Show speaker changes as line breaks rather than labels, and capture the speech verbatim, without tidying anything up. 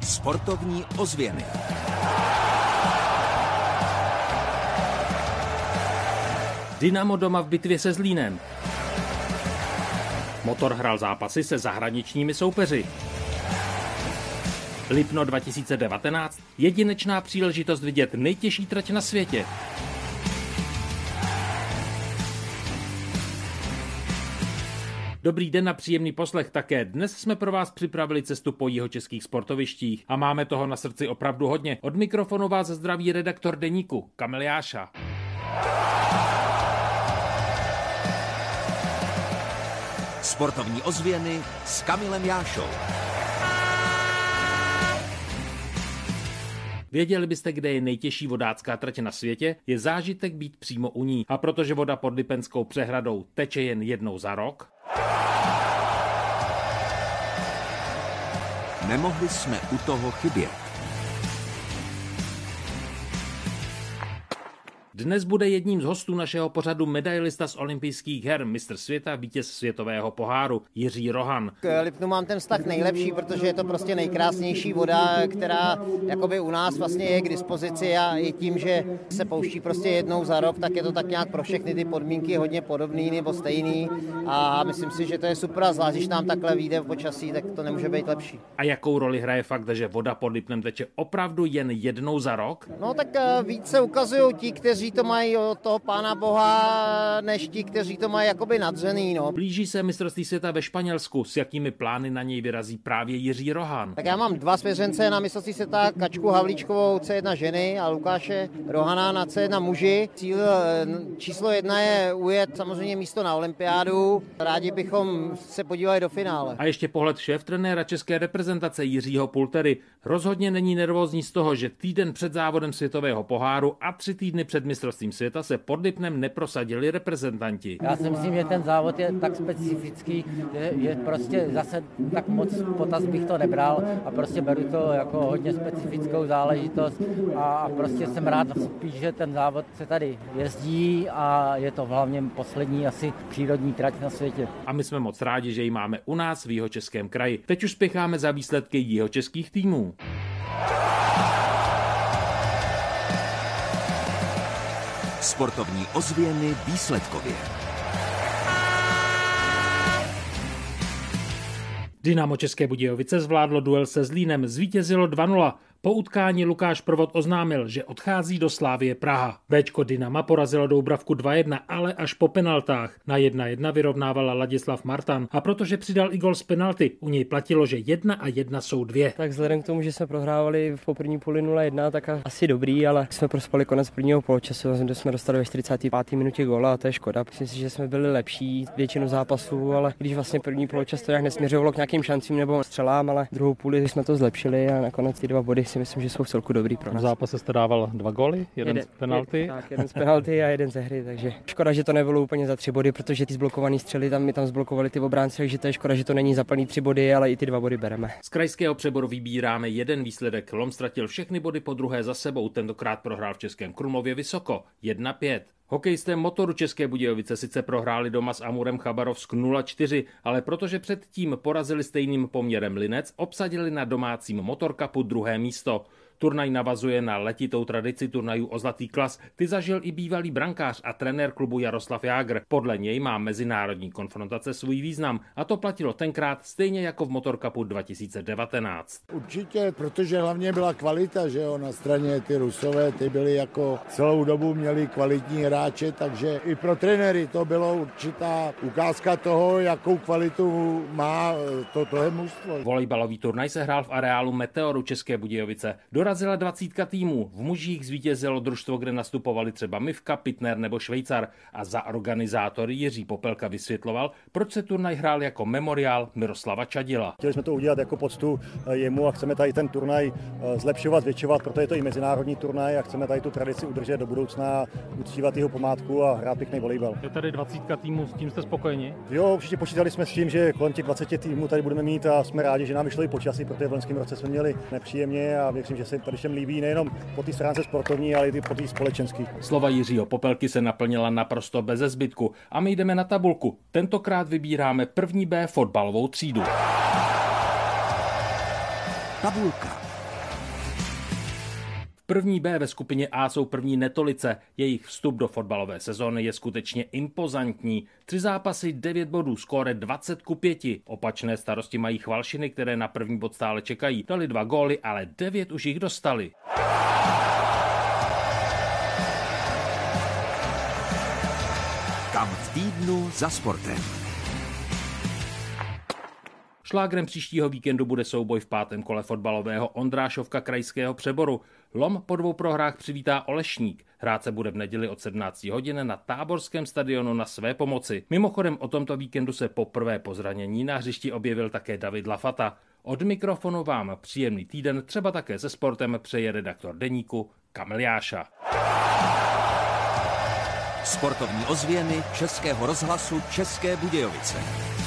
Sportovní ozvěny.
Dynamo doma v bitvě se Zlínem. Motor hrál zápasy se zahraničními soupeři. Lipno dva tisíce devatenáct. Jedinečná příležitost vidět nejtěžší trať na světě. Dobrý den a příjemný poslech také. Dnes jsme pro vás připravili cestu po jihočeských sportovištích a máme toho na srdci opravdu hodně. Od mikrofonu vás zdraví redaktor deníku Kamil Jáša.
Sportovní ozvěny s Kamilem Jášou.
Věděli byste, kde je nejtěžší vodácká trať na světě? Je zážitek být přímo u ní. A protože voda pod Lipenskou přehradou teče jen jednou za rok,
nemohli jsme u toho chybět.
dnes bude jedním z hostů našeho pořadu medailista z olympijských her, mistr světa, vítěz světového poháru Jiří Rohan.
K Lipnu mám ten vztah nejlepší, protože je to prostě nejkrásnější voda, která jakoby u nás vlastně je k dispozici a i tím, že se pouští prostě jednou za rok, tak je to tak nějak pro všechny ty podmínky hodně podobný nebo stejný a myslím si, že to je super a zvlášť, když nám takhle vyjde v počasí, tak to nemůže být lepší.
A jakou roli hraje fakt, že voda pod Lipnem teče opravdu jen jednou za rok?
No tak více ukazují ti, kteří to mají od toho Pána Boha, než ti, kteří to mají jakoby nadřený. No.
Blíží se mistrovství světa ve Španělsku. S jakými plány na něj vyrazí právě Jiří Rohan?
Tak já mám dva svěřence na mistrovství světa, Kačku Havlíčkovou C jedna ženy a Lukáše Rohana na C jedna muži. Cíl číslo jedna je ujet samozřejmě místo na olympiádu. Rádi bychom se podívali do finále.
A ještě pohled šéftrenéra české reprezentace Jiřího Pultery. Rozhodně není nervózní z toho, že týden před závodem světového poháru a tři týdny před mistrovstvím světa se pod Lipnem neprosadili reprezentanti.
Já si myslím, že ten závod je tak specifický, že je prostě zase tak moc potaz bych to nebral a prostě beru to jako hodně specifickou záležitost a prostě jsem rád spíš, že ten závod se tady jezdí a je to hlavně poslední asi přírodní trať na světě.
A my jsme moc rádi, že ji máme u nás v Jihočeském kraji. Teď už spěcháme za výsledky jihočeských týmů.
Sportovní ozvěny výsledkově.
Dynamo České Budějovice zvládlo duel se Zlínem, zvítězilo dva nula. Po utkání Lukáš Provod oznámil, že odchází do Slavie Praha. Béčko Dynama porazilo Doubravku dva jedna, ale až po penaltách. Na jedna jedna vyrovnávala Ladislav Martan a protože přidal i gol z penalty, u něj platilo, že jedna a jedna jsou dvě.
Tak vzhledem k tomu, že jsme prohrávali v první půli nula jedna, tak asi dobrý, ale jsme prospali konec prvního poločasu, kde jsme dostali ve čtyřicáté páté minutě góla a to je škoda. Myslím si, že jsme byli lepší většinu zápasů, ale když vlastně první poločas to nějak nesměřovalo k nějakým šancím nebo střelám, ale druhou půli jsme to zlepšili a nakonec ty dva body si myslím, že jsou v celku dobrý pro nás.
V zápase jste dával dva góly, jeden, jeden z penalty.
Je, tak, jeden z penalty a jeden ze hry, takže škoda, že to nebylo úplně za tři body, protože ty zblokovaný střely tam mi tam zblokovali ty obránci, takže to je škoda, že to není za plný tři body, ale i ty dva body bereme.
Z krajského přeboru vybíráme jeden výsledek. Lom ztratil všechny body po druhé za sebou, tentokrát prohrál v Českém Krumlově vysoko jedna pět. Hokejisté Motoru České Budějovice sice prohráli doma s Amurem Chabarovsk nula čtyři, ale protože předtím porazili stejným poměrem Linec, obsadili na domácím Motor Cupu druhé místo. Turnaj navazuje na letitou tradici turnajů o zlatý klas, ty zažil i bývalý brankář a trenér klubu Jaroslav Jágr. Podle něj má mezinárodní konfrontace svůj význam a to platilo tenkrát stejně jako v Motor Cupu dva tisíce devatenáct.
Určitě, protože hlavně byla kvalita, že jo, na straně ty Rusové, ty byli jako celou dobu měli kvalitní hráče, takže i pro trenéry to bylo určitá ukázka toho, jakou kvalitu má to tohle mužstvo.
Volejbalový turnaj se hrál v areálu Meteoru České Budějovice. Dorazila dvacítka týmů. V mužích zvítězilo družstvo, kde nastupovali třeba Mivka, Pitner nebo Švejcar a za organizátory Jiří Popelka vysvětloval, proč se turnaj hrál jako memoriál Miroslava Čadila.
Chtěli jsme to udělat jako poctu jemu a chceme tady ten turnaj zlepšovat, zvětšovat, proto je to i mezinárodní turnaj a chceme tady tu tradici udržet do budoucna, uctívat jeho památku a hrát pěkný volejbal.
Je tady dvacítka týmů, s tím jste spokojeni?
Jo, určitě počítali jsme s tím, že kolem těch dvaceti týmů tady budeme mít a jsme rádi, že nám vyšlo i počasí, protože v loňském roce jsme měli nepříjemně a věřím, že se tady všem líbí nejenom po té stránce sportovní, ale i po té společenské.
Slova Jiřího Popelky se naplnila naprosto beze zbytku a my jdeme na tabulku. Tentokrát vybíráme první B fotbalovou třídu.
Tabulka.
první B ve skupině A jsou první Netolice. Jejich vstup do fotbalové sezóny je skutečně impozantní. Tři zápasy, devět bodů, skóre dvacet ku pěti. Opačné starosti mají Chvalšiny, které na první bod stále čekají. Dali dva góly, ale devět už jich dostali.
Kam v týdnu za sportem.
Šlágrem příštího víkendu bude souboj v pátém kole fotbalového Ondrášovka krajského přeboru. Lom po dvou prohrách přivítá Olešník. Hrát se bude v neděli od sedmnácti hodin na táborském stadionu na Své Pomoci. Mimochodem o tomto víkendu se poprvé po zranění na hřišti objevil také David Lafata. Od mikrofonu vám příjemný týden, třeba také se sportem, přeje redaktor deníku Kamil Jáša.
Sportovní ozvěny Českého rozhlasu České Budějovice.